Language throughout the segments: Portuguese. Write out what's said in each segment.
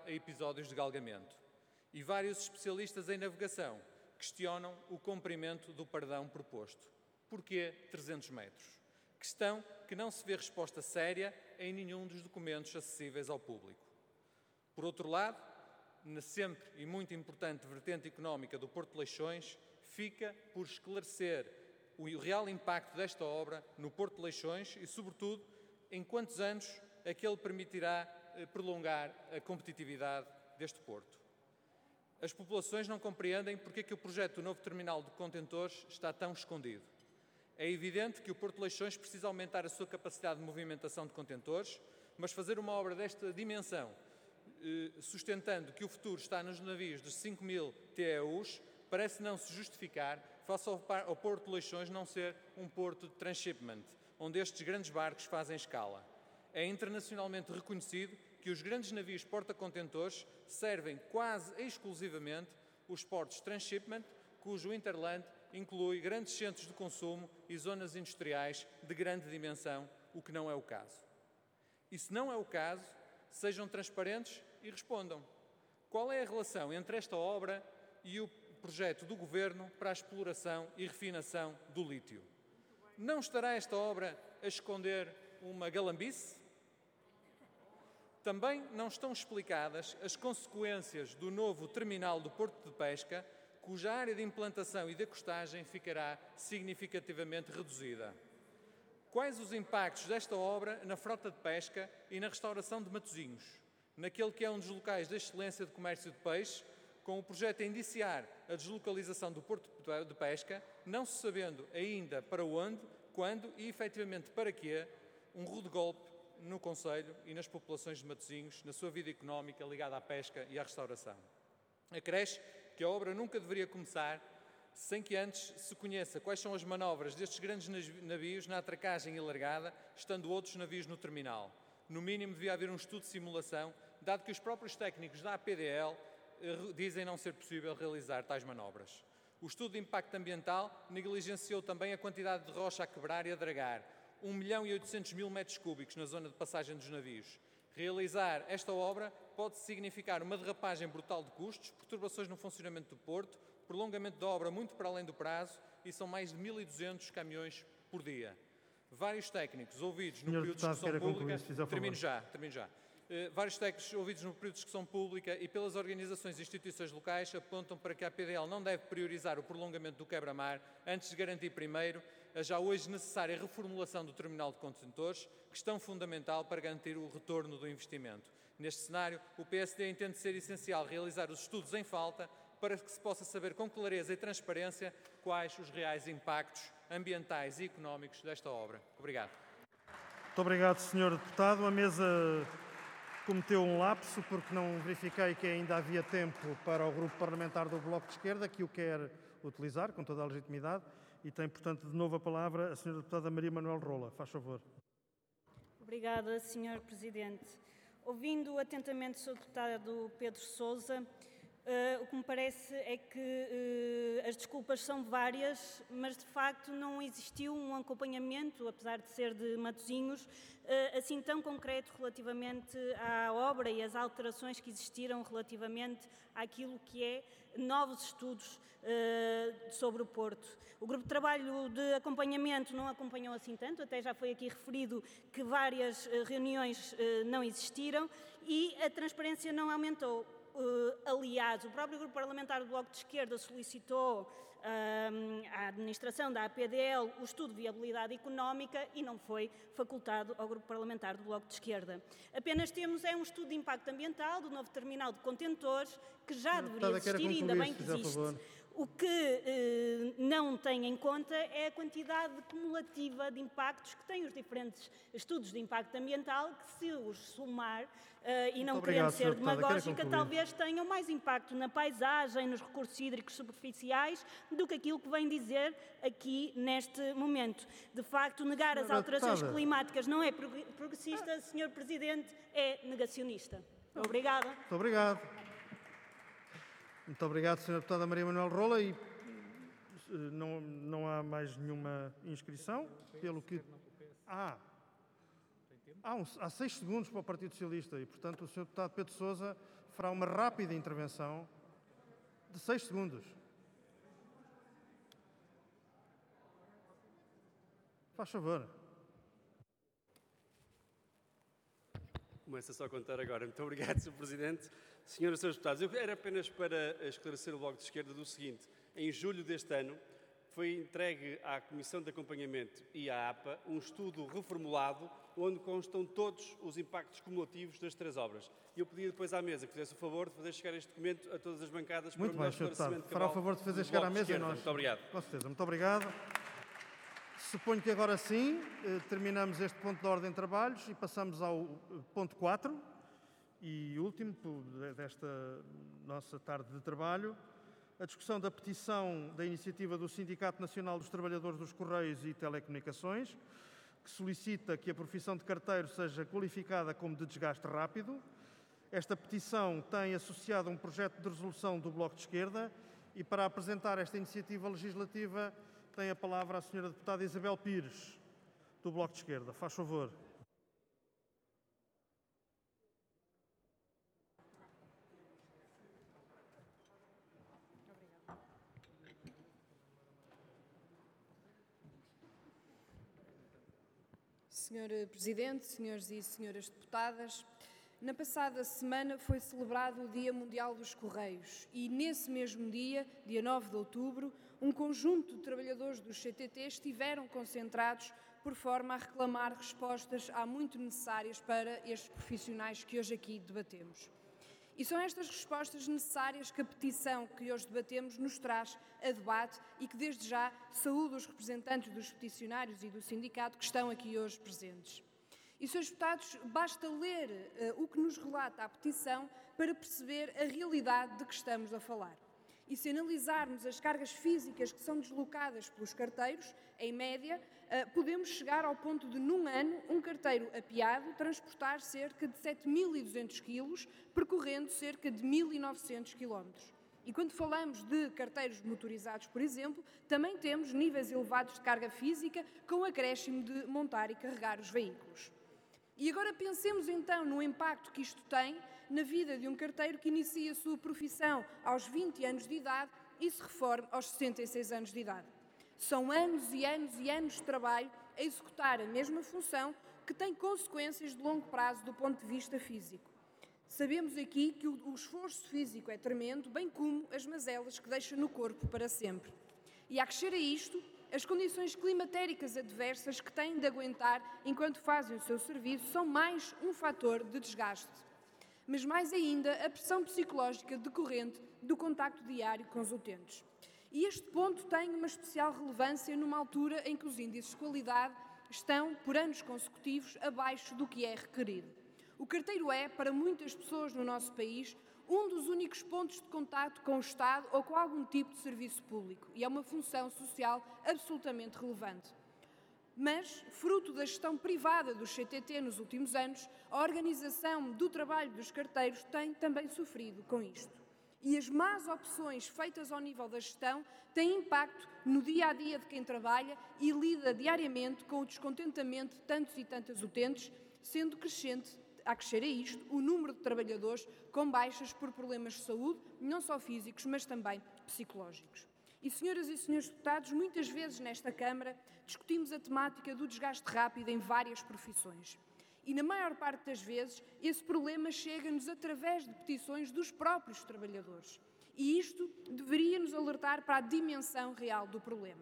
a episódios de galgamento. E vários especialistas em navegação questionam o comprimento do perdão proposto. Porquê 300 metros? Questão que não se vê resposta séria em nenhum dos documentos acessíveis ao público. Por outro lado, na sempre e muito importante vertente económica do Porto de Leixões, fica por esclarecer o real impacto desta obra no Porto de Leixões e, sobretudo, em quantos anos é que ele permitirá prolongar a competitividade deste porto. As populações não compreendem porque é que o projeto do novo terminal de contentores está tão escondido. É evidente que o Porto de Leixões precisa aumentar a sua capacidade de movimentação de contentores, mas fazer uma obra desta dimensão, sustentando que o futuro está nos navios de 5.000 TEUs, parece não se justificar face ao Porto de Leixões não ser um porto de transshipment, onde estes grandes barcos fazem escala. É internacionalmente reconhecido que os grandes navios porta-contentores servem quase exclusivamente os portos de transshipment, cujo hinterland inclui grandes centros de consumo e zonas industriais de grande dimensão, o que não é o caso. E se não é o caso, sejam transparentes e respondam. Qual é a relação entre esta obra e o projeto do Governo para a exploração e refinação do lítio? Não estará esta obra a esconder uma galambice? Também não estão explicadas as consequências do novo terminal do Porto de Pesca, cuja área de implantação e de acostagem ficará significativamente reduzida. Quais os impactos desta obra na frota de pesca e na restauração de Matosinhos, naquele que é um dos locais de excelência de comércio de peixe, com o projeto a indiciar a deslocalização do Porto de Pesca, não se sabendo ainda para onde, quando e efetivamente para quê, um rude golpe no Concelho e nas populações de Matosinhos, na sua vida económica ligada à pesca e à restauração. Acresce que a obra nunca deveria começar sem que antes se conheça quais são as manobras destes grandes navios na atracagem e largada, estando outros navios no terminal. No mínimo, devia haver um estudo de simulação, dado que os próprios técnicos da APDL dizem não ser possível realizar tais manobras. O estudo de impacto ambiental negligenciou também a quantidade de rocha a quebrar e a dragar, 1.800.000 metros cúbicos na zona de passagem dos navios. Realizar esta obra pode significar uma derrapagem brutal de custos, perturbações no funcionamento do porto, prolongamento da obra muito para além do prazo e são mais de 1.200 caminhões por dia. Vários técnicos ouvidos no período de discussão pública... Termino já. Vários técnicos ouvidos no período de discussão pública e pelas organizações e instituições locais apontam para que a APDL não deve priorizar o prolongamento do quebra-mar antes de garantir primeiro a já hoje necessária reformulação do terminal de contentores, questão fundamental para garantir o retorno do investimento. Neste cenário, o PSD entende ser essencial realizar os estudos em falta para que se possa saber com clareza e transparência quais os reais impactos ambientais e económicos desta obra. Obrigado. Muito obrigado, Sr. Deputado. A mesa cometeu um lapso porque não verifiquei que ainda havia tempo para o Grupo Parlamentar do Bloco de Esquerda, que o quer utilizar com toda a legitimidade. E tem, portanto, de novo a palavra a Sra. Deputada Maria Manuel Rola. Faz favor. Obrigada, Sr. Presidente. Ouvindo atentamente o Sr. Deputado Pedro Sousa, o que me parece é que as desculpas são várias, mas de facto não existiu um acompanhamento, apesar de ser de Matosinhos, assim tão concreto relativamente à obra e às alterações que existiram relativamente àquilo que é novos estudos sobre o Porto. O grupo de trabalho de acompanhamento não acompanhou assim tanto, até já foi aqui referido que várias reuniões não existiram e a transparência não aumentou. Aliás, o próprio Grupo Parlamentar do Bloco de Esquerda solicitou à administração da APDL o estudo de viabilidade económica e não foi facultado ao Grupo Parlamentar do Bloco de Esquerda. Apenas temos um estudo de impacto ambiental do novo terminal de contentores, que já deveria existir, ainda bem que existe. O que não tem em conta é a quantidade cumulativa de impactos que têm os diferentes estudos de impacto ambiental, que se os somar, e não querendo ser demagógica, talvez tenham mais impacto na paisagem, nos recursos hídricos superficiais, do que aquilo que vem dizer aqui neste momento. De facto, negar as alterações climáticas não é progressista, Sr. Presidente, é negacionista. Obrigada. Muito obrigado. Muito obrigado, Sra. Deputada Maria Manuel Rola. E não há mais nenhuma inscrição, pelo que... Há 6 segundos para o Partido Socialista e, portanto, o Sr. Deputado Pedro Sousa fará uma rápida intervenção de 6 segundos. Faz favor. Começa só a contar agora. Muito obrigado, Sr. Presidente. Senhoras e Srs. Deputados, eu era apenas para esclarecer o Bloco de Esquerda do seguinte. Em julho deste ano, foi entregue à Comissão de Acompanhamento e à APA um estudo reformulado onde constam todos os impactos cumulativos das 3 obras. E eu pedi depois à mesa que fizesse o favor de fazer chegar este documento a todas as bancadas para o melhor esclarecimento cabal. Fará o favor de fazer chegar à mesa e nós... Muito obrigado. Com certeza. Muito obrigado. Suponho que agora sim terminamos este ponto de ordem de trabalhos e passamos ao ponto 4 e último desta nossa tarde de trabalho, a discussão da petição da iniciativa do Sindicato Nacional dos Trabalhadores dos Correios e Telecomunicações, que solicita que a profissão de carteiro seja qualificada como de desgaste rápido. Esta petição tem associado um projeto de resolução do Bloco de Esquerda e para apresentar esta iniciativa legislativa tem a palavra a Sra. Deputada Isabel Pires, do Bloco de Esquerda. Faz favor. Sr. Presidente, senhores e senhoras deputadas, na passada semana foi celebrado o Dia Mundial dos Correios e, nesse mesmo dia, dia 9 de outubro, um conjunto de trabalhadores dos CTT estiveram concentrados por forma a reclamar respostas há muito necessárias para estes profissionais que hoje aqui debatemos. E são estas respostas necessárias que a petição que hoje debatemos nos traz a debate e que, desde já, saúdo os representantes dos peticionários e do sindicato que estão aqui hoje presentes. E, Srs. Deputados, basta ler o que nos relata a petição para perceber a realidade de que estamos a falar. E se analisarmos as cargas físicas que são deslocadas pelos carteiros, em média, podemos chegar ao ponto de, num ano, um carteiro apiado transportar cerca de 7.200 kg, percorrendo cerca de 1.900 km. E quando falamos de carteiros motorizados, por exemplo, também temos níveis elevados de carga física com o acréscimo de montar e carregar os veículos. E agora pensemos então no impacto que isto tem na vida de um carteiro que inicia a sua profissão aos 20 anos de idade e se reforma aos 66 anos de idade. São anos e anos e anos de trabalho a executar a mesma função que tem consequências de longo prazo do ponto de vista físico. Sabemos aqui que o esforço físico é tremendo, bem como as mazelas que deixa no corpo para sempre. E a acrescer a isto, as condições climatéricas adversas que têm de aguentar enquanto fazem o seu serviço são mais um fator de desgaste. Mas mais ainda, a pressão psicológica decorrente do contacto diário com os utentes. E este ponto tem uma especial relevância numa altura em que os índices de qualidade estão, por anos consecutivos, abaixo do que é requerido. O carteiro é, para muitas pessoas no nosso país, um dos únicos pontos de contacto com o Estado ou com algum tipo de serviço público, e é uma função social absolutamente relevante. Mas, fruto da gestão privada do CTT nos últimos anos, a organização do trabalho dos carteiros tem também sofrido com isto. E as más opções feitas ao nível da gestão têm impacto no dia-a-dia de quem trabalha e lida diariamente com o descontentamento de tantos e tantas utentes, sendo crescente, a crescer a isto, o número de trabalhadores com baixas por problemas de saúde, não só físicos, mas também psicológicos. E, senhoras e senhores deputados, muitas vezes nesta Câmara discutimos a temática do desgaste rápido em várias profissões. E, na maior parte das vezes, esse problema chega-nos através de petições dos próprios trabalhadores. E isto deveria nos alertar para a dimensão real do problema.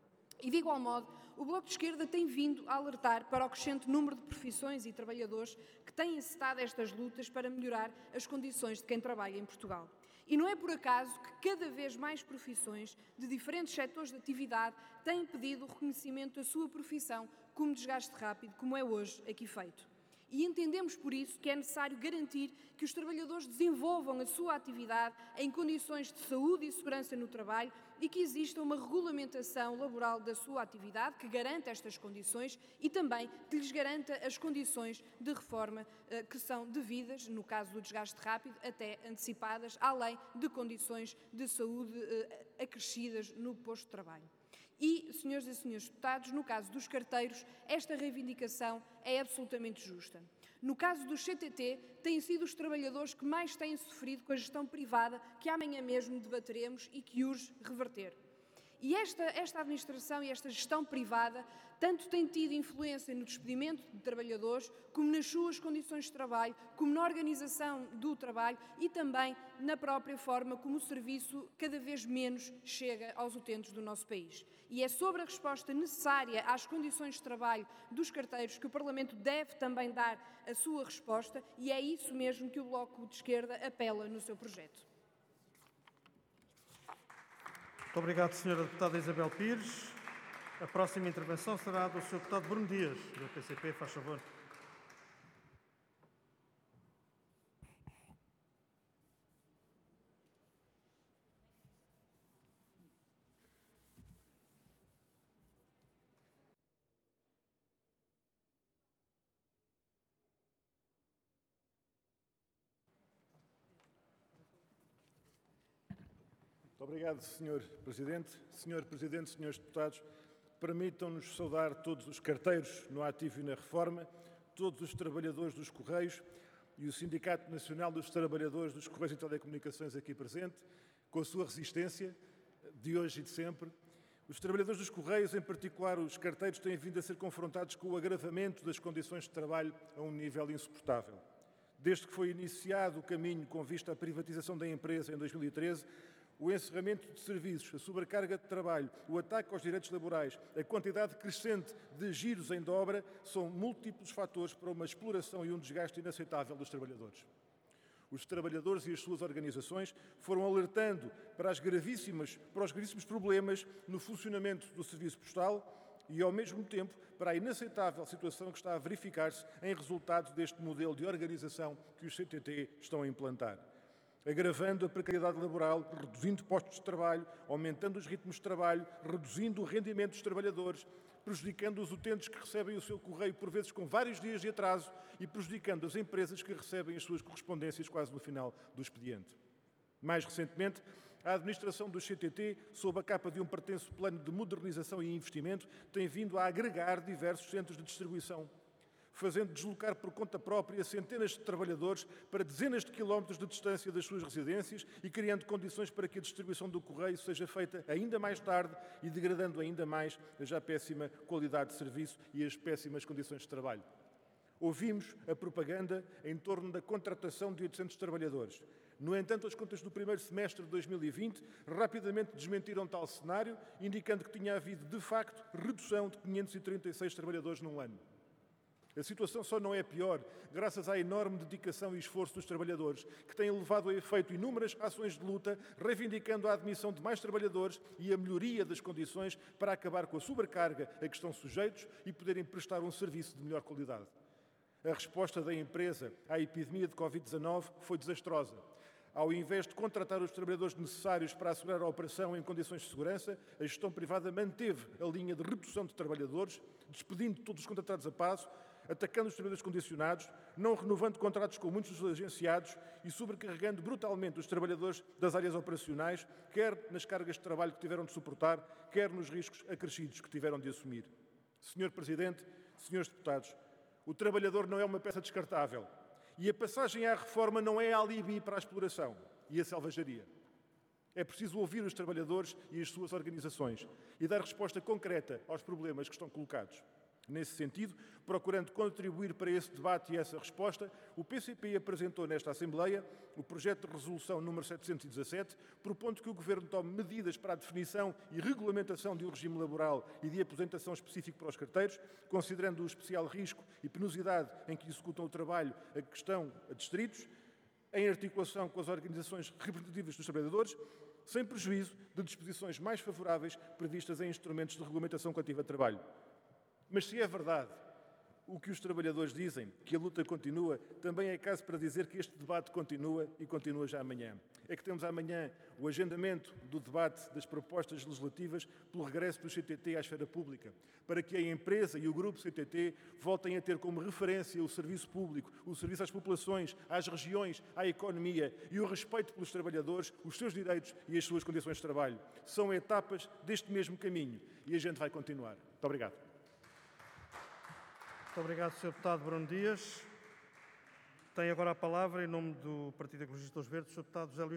E, de igual modo, o Bloco de Esquerda tem vindo a alertar para o crescente número de profissões e trabalhadores que têm encetado estas lutas para melhorar as condições de quem trabalha em Portugal. E não é por acaso que cada vez mais profissões de diferentes setores de atividade têm pedido o reconhecimento da sua profissão como desgaste rápido, como é hoje aqui feito. E entendemos por isso que é necessário garantir que os trabalhadores desenvolvam a sua atividade em condições de saúde e segurança no trabalho e que exista uma regulamentação laboral da sua atividade que garanta estas condições e também que lhes garanta as condições de reforma que são devidas, no caso do desgaste rápido, até antecipadas, além de condições de saúde acrescidas no posto de trabalho. E, senhoras e senhores deputados, no caso dos carteiros, esta reivindicação é absolutamente justa. No caso do CTT, têm sido os trabalhadores que mais têm sofrido com a gestão privada, que amanhã mesmo debateremos e que urge reverter. E esta administração e esta gestão privada tanto tem tido influência no despedimento de trabalhadores, como nas suas condições de trabalho, como na organização do trabalho e também na própria forma como o serviço cada vez menos chega aos utentes do nosso país. E é sobre a resposta necessária às condições de trabalho dos carteiros que o Parlamento deve também dar a sua resposta, e é isso mesmo que o Bloco de Esquerda apela no seu projeto. Muito obrigado, Sra. Deputada Isabel Pires. A próxima intervenção será do Sr. Deputado Bruno Dias, do PCP. Faz favor. Muito obrigado, Sr. Presidente. Sr. Presidente, Srs. Deputados, permitam-nos saudar todos os carteiros no ativo e na reforma, todos os trabalhadores dos Correios e o Sindicato Nacional dos Trabalhadores dos Correios e Telecomunicações aqui presente, com a sua resistência de hoje e de sempre. Os trabalhadores dos Correios, em particular os carteiros, têm vindo a ser confrontados com o agravamento das condições de trabalho a um nível insuportável. Desde que foi iniciado o caminho com vista à privatização da empresa em 2013, o encerramento de serviços, a sobrecarga de trabalho, o ataque aos direitos laborais, a quantidade crescente de giros em dobra são múltiplos fatores para uma exploração e um desgaste inaceitável dos trabalhadores. Os trabalhadores e as suas organizações foram alertando para os gravíssimos problemas no funcionamento do serviço postal e, ao mesmo tempo, para a inaceitável situação que está a verificar-se em resultado deste modelo de organização que os CTT estão a implantar, agravando a precariedade laboral, reduzindo postos de trabalho, aumentando os ritmos de trabalho, reduzindo o rendimento dos trabalhadores, prejudicando os utentes que recebem o seu correio, por vezes com vários dias de atraso, e prejudicando as empresas que recebem as suas correspondências quase no final do expediente. Mais recentemente, a administração do CTT, sob a capa de um pretenso plano de modernização e investimento, tem vindo a agregar diversos centros de distribuição, fazendo deslocar por conta própria centenas de trabalhadores para dezenas de quilómetros de distância das suas residências e criando condições para que a distribuição do correio seja feita ainda mais tarde e degradando ainda mais a já péssima qualidade de serviço e as péssimas condições de trabalho. Ouvimos a propaganda em torno da contratação de 800 trabalhadores. No entanto, as contas do primeiro semestre de 2020 rapidamente desmentiram tal cenário, indicando que tinha havido, de facto, redução de 536 trabalhadores num ano. A situação só não é pior graças à enorme dedicação e esforço dos trabalhadores, que têm levado a efeito inúmeras ações de luta, reivindicando a admissão de mais trabalhadores e a melhoria das condições para acabar com a sobrecarga a que estão sujeitos e poderem prestar um serviço de melhor qualidade. A resposta da empresa à epidemia de Covid-19 foi desastrosa. Ao invés de contratar os trabalhadores necessários para assegurar a operação em condições de segurança, a gestão privada manteve a linha de redução de trabalhadores, despedindo todos os contratados a prazo, atacando os trabalhadores condicionados, não renovando contratos com muitos dos agenciados e sobrecarregando brutalmente os trabalhadores das áreas operacionais, quer nas cargas de trabalho que tiveram de suportar, quer nos riscos acrescidos que tiveram de assumir. Sr. Presidente, Srs. Deputados, o trabalhador não é uma peça descartável e a passagem à reforma não é alibi para a exploração e a selvageria. É preciso ouvir os trabalhadores e as suas organizações e dar resposta concreta aos problemas que estão colocados. Nesse sentido, procurando contribuir para esse debate e essa resposta, o PCP apresentou nesta Assembleia o projeto de resolução número 717, propondo que o Governo tome medidas para a definição e regulamentação de um regime laboral e de aposentação específico para os carteiros, considerando o especial risco e penosidade em que executam o trabalho a que estão adstritos, em articulação com as organizações representativas dos trabalhadores, sem prejuízo de disposições mais favoráveis previstas em instrumentos de regulamentação coletiva de trabalho. Mas se é verdade o que os trabalhadores dizem, que a luta continua, também é caso para dizer que este debate continua e continua já amanhã. É que temos amanhã o agendamento do debate das propostas legislativas pelo regresso do CTT à esfera pública, para que a empresa e o grupo CTT voltem a ter como referência o serviço público, o serviço às populações, às regiões, à economia e o respeito pelos trabalhadores, os seus direitos e as suas condições de trabalho. São etapas deste mesmo caminho e a gente vai continuar. Muito obrigado. Muito obrigado, Sr. Deputado Bruno Dias. Tem agora a palavra, em nome do Partido Ecologista dos Verdes, o Sr. Deputado José Luís